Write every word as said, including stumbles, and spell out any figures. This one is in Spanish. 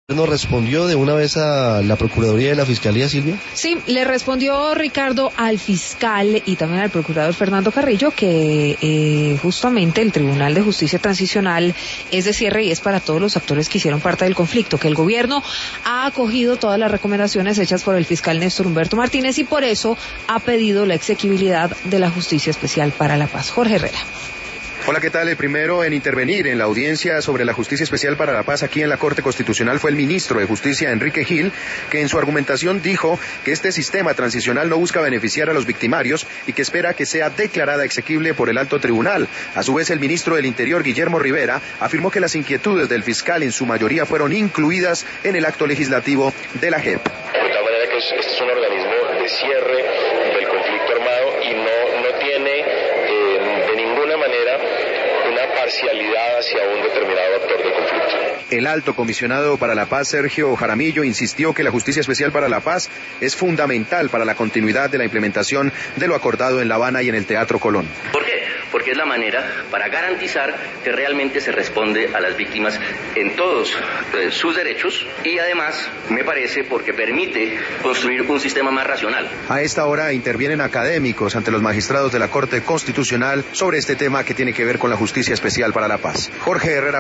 ¿No respondió de una vez a la Procuraduría de la Fiscalía, Silvia? Sí, le respondió Ricardo al fiscal y también al procurador Fernando Carrillo que eh, justamente el Tribunal de Justicia Transicional es de cierre y es para todos los actores que hicieron parte del conflicto, que el gobierno ha acogido todas las recomendaciones hechas por el fiscal Néstor Humberto Martínez y por eso ha pedido la exequibilidad de la Justicia Especial para la Paz. Jorge Herrera. Hola, ¿qué tal? El primero en intervenir en la audiencia sobre la Justicia Especial para la Paz aquí en la Corte Constitucional fue el ministro de Justicia, Enrique Gil, que en su argumentación dijo que este sistema transicional no busca beneficiar a los victimarios y que espera que sea declarada exequible por el alto tribunal. A su vez, el ministro del Interior, Guillermo Rivera, afirmó que las inquietudes del fiscal en su mayoría fueron incluidas en el acto legislativo de la J E P. De tal manera que este es un organismo de cierre del conflicto armado y no, no tiene eh, de ninguna manera una parcialidad hacia un determinado actor del conflicto. El alto comisionado para la paz, Sergio Jaramillo, insistió que la Justicia Especial para la Paz es fundamental para la continuidad de la implementación de lo acordado en La Habana y en el Teatro Colón. ¿Por qué? Porque es la manera para garantizar que realmente se responde a las víctimas en todos eh, sus derechos y además, me parece, porque permite construir un sistema más racional. A esta hora intervienen académicos ante los magistrados de la Corte Constitucional sobre este tema que tiene que ver con la Justicia Especial para la Paz. Jorge Herrera.